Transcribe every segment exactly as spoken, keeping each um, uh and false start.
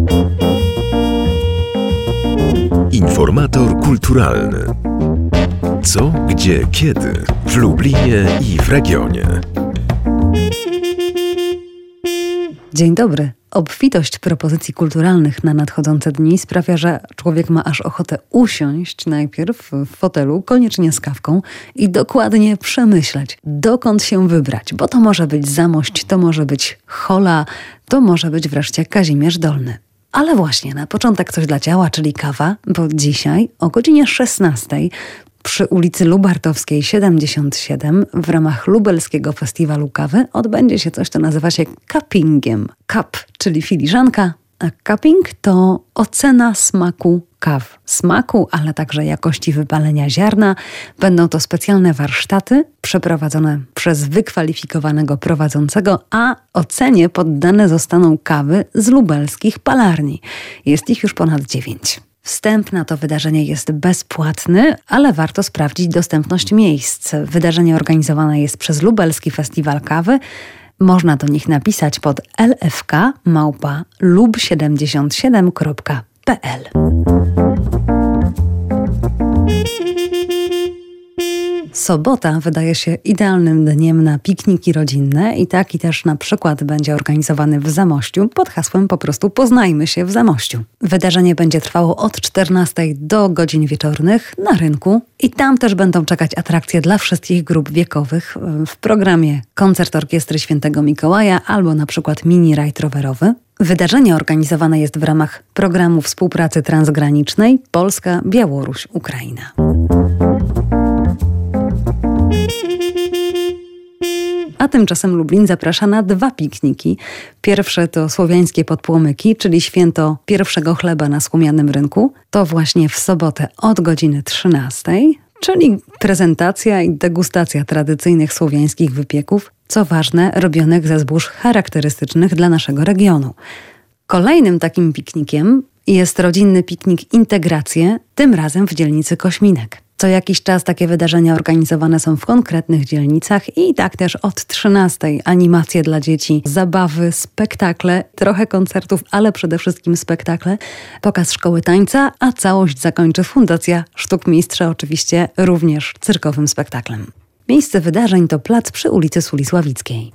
Informator kulturalny. Co, gdzie, kiedy w Lublinie i w regionie. Dzień dobry. Obfitość propozycji kulturalnych na nadchodzące dni sprawia, że człowiek ma aż ochotę usiąść najpierw w fotelu, koniecznie z kawką i dokładnie przemyśleć, dokąd się wybrać, bo to może być Zamość, to może być Hola, to może być wreszcie Kazimierz Dolny. Ale właśnie na początek coś dla ciała, czyli kawa, bo dzisiaj o godzinie szesnastej przy ulicy Lubartowskiej siedemdziesiąt siedem w ramach Lubelskiego Festiwalu Kawy odbędzie się coś, co nazywa się cuppingiem. Cup, czyli filiżanka, a cupping to ocena smaku kaw. Smaku, ale także jakości wypalenia ziarna. Będą to specjalne warsztaty przeprowadzone przez wykwalifikowanego prowadzącego, a ocenie poddane zostaną kawy z lubelskich palarni. Jest ich już ponad dziewięć. Wstęp na to wydarzenie jest bezpłatny, ale warto sprawdzić dostępność miejsc. Wydarzenie organizowane jest przez Lubelski Festiwal Kawy. Można do nich napisać pod l f k małpa lub siedemdziesiąt siedem kropka p l. Sobota wydaje się idealnym dniem na pikniki rodzinne i taki też na przykład będzie organizowany w Zamościu pod hasłem po prostu Poznajmy się w Zamościu. Wydarzenie będzie trwało od czternastej do godzin wieczornych na rynku i tam też będą czekać atrakcje dla wszystkich grup wiekowych w programie koncert orkiestry Świętego Mikołaja albo na przykład mini rajd rowerowy. Wydarzenie organizowane jest w ramach programu współpracy transgranicznej Polska-Białoruś-Ukraina. A tymczasem Lublin zaprasza na dwa pikniki. Pierwsze to słowiańskie podpłomyki, czyli święto pierwszego chleba na Słomianym Rynku. To właśnie w sobotę od godziny trzynastej, czyli prezentacja i degustacja tradycyjnych słowiańskich wypieków, co ważne, robionych ze zbóż charakterystycznych dla naszego regionu. Kolejnym takim piknikiem jest rodzinny piknik Integracje, tym razem w dzielnicy Kośminek. Co jakiś czas takie wydarzenia organizowane są w konkretnych dzielnicach i tak też od trzynastej animacje dla dzieci, zabawy, spektakle, trochę koncertów, ale przede wszystkim spektakle, pokaz szkoły tańca, a całość zakończy Fundacja Sztukmistrza, oczywiście również cyrkowym spektaklem. Miejsce wydarzeń to plac przy ulicy Sulisławickiej.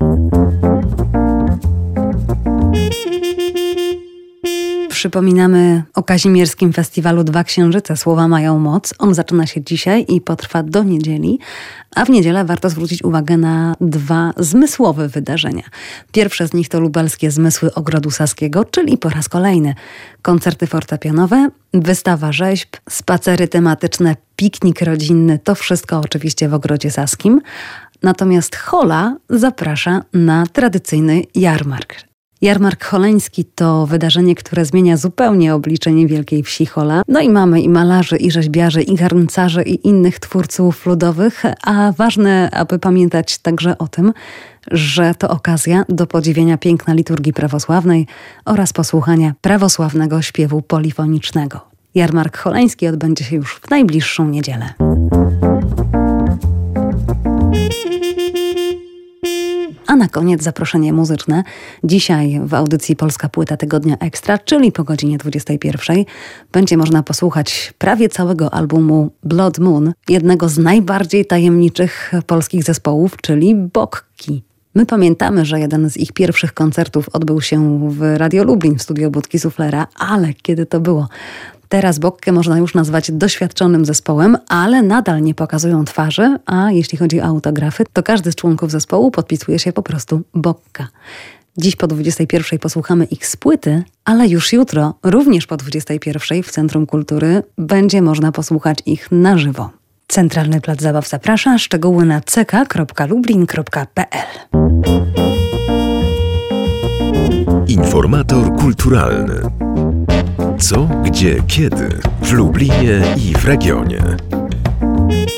Przypominamy o Kazimierskim Festiwalu Dwa Księżyce Słowa mają moc. On zaczyna się dzisiaj i potrwa do niedzieli, a w niedzielę warto zwrócić uwagę na dwa zmysłowe wydarzenia. Pierwsze z nich to lubelskie Zmysły Ogrodu Saskiego, czyli po raz kolejny koncerty fortepianowe, wystawa rzeźb, spacery tematyczne, piknik rodzinny, to wszystko oczywiście w Ogrodzie Saskim. Natomiast Hola zaprasza na tradycyjny jarmark. Jarmark Holeński to wydarzenie, które zmienia zupełnie oblicze niewielkiej wsi Hola. No i mamy i malarzy, i rzeźbiarzy, i garncarzy, i innych twórców ludowych, a ważne, aby pamiętać także o tym, że to okazja do podziwienia piękna liturgii prawosławnej oraz posłuchania prawosławnego śpiewu polifonicznego. Jarmark Holeński odbędzie się już w najbliższą niedzielę. A na koniec zaproszenie muzyczne. Dzisiaj w audycji Polska Płyta Tygodnia Ekstra, czyli po godzinie dwudziestej pierwszej, będzie można posłuchać prawie całego albumu Blood Moon, jednego z najbardziej tajemniczych polskich zespołów, czyli Bokki. My pamiętamy, że jeden z ich pierwszych koncertów odbył się w Radio Lublin w studio Budki Suflera, ale kiedy to było? Teraz Bokkę można już nazwać doświadczonym zespołem, ale nadal nie pokazują twarzy, a jeśli chodzi o autografy, to każdy z członków zespołu podpisuje się po prostu Bokka. Dziś po dwudziestej pierwszej posłuchamy ich z płyty, ale już jutro, również po dwudziestej pierwszej w Centrum Kultury, będzie można posłuchać ich na żywo. Centralny Plac Zabaw zaprasza, szczegóły na c k kropka lublin kropka p l. Informator kulturalny. Co, gdzie, kiedy w Lublinie i w regionie.